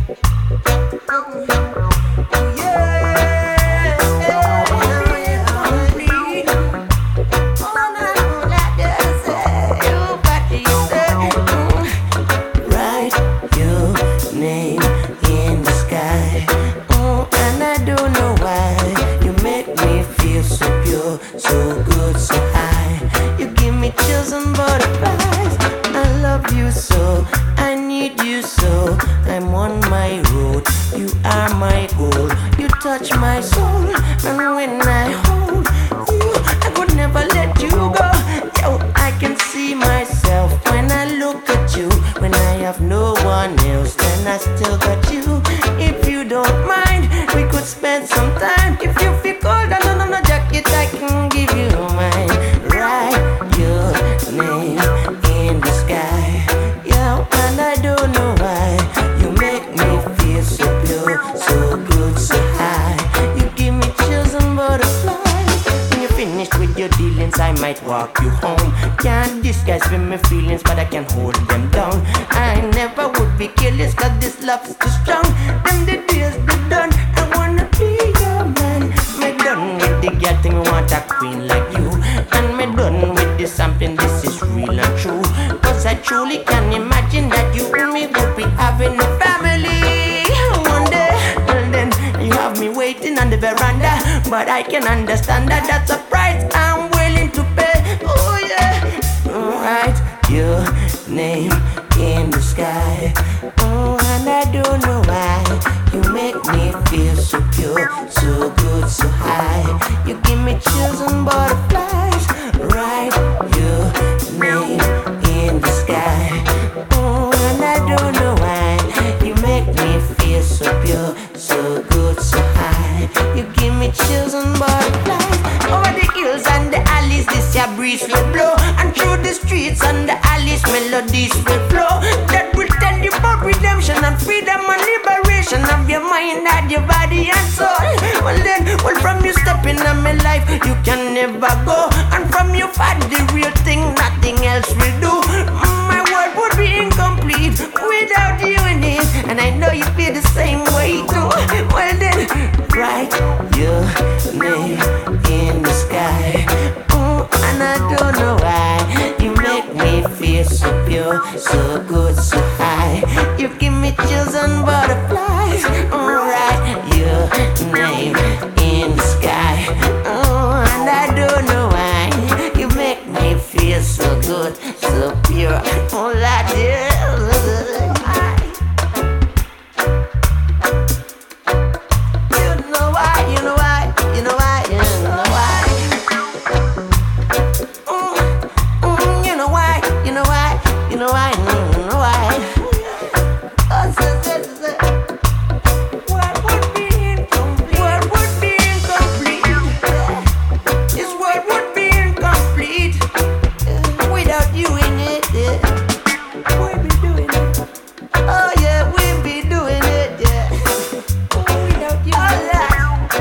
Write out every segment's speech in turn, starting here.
So good, so high. You give me chills and butterflies. I love you so, I need you so. I'm on my road, you are my goal. You touch my soul, and when I hold you, I could never let you go. Yo, I can see myself when I look at you. When I have no one else, then I still got you. If you don't mind, we could spend some time. If you feel cold, I don't know no jacket, I can give you mine. Write your name in the sky. Yeah, and I don't know why. You make me feel so pure, so good, so high. You give me chills and butterflies. When you're finished with your dealings, I might walk you home. Can't disguise with my feelings, but I can hold them down. I never would be careless, cause this love's too strong. Them the days they done, I wanna be your man. Me done with the girl thing, I want a queen like you. And me done with this something, this is real and true. Cause I truly can imagine that you and me would be having a family one day. And then you have me waiting on the veranda. But I can understand that that's a price I'm willing to pay. Oh yeah. Write your name in the sky. Oh, and I don't know why. You make me feel so pure, so good, so high. You give me chills and butterflies. Write your name in the sky. Oh, and I don't know why. You make me feel so pure, so good, so high. You give me chills and butterflies. Over the hills and the alleys, this your breeze will blow. And through the streets and the alleys, melodies will flow. That will tell you about redemption and freedom and liberation of your mind and your body and soul. Well then, from you stepping in my life, you can never go. And from you find the real thing, nothing else will do. My world would be incomplete without you in it. And I know you feel the same way too. Well then, write your name in the sky. Oh, and I don't know why. You make me feel so pure, so good, so high. You give me chills and butterflies. Write your name in the sky. Oh, and I don't know why. You make me feel so good, so pure. Oh, I do. You know why, you know why, you know why, you know why. You know why, you know why, you know why, you know why. Oh, what would be incomplete? What would be incomplete? This world would be incomplete without you in it. We'll be doing it. Oh yeah, we'll be doing it. Yeah. Without you. Oh yeah.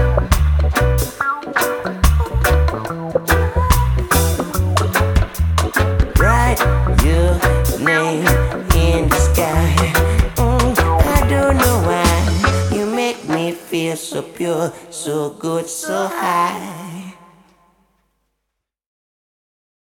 Write your name in the sky. I don't know why. You make me feel so pure, so good, so high.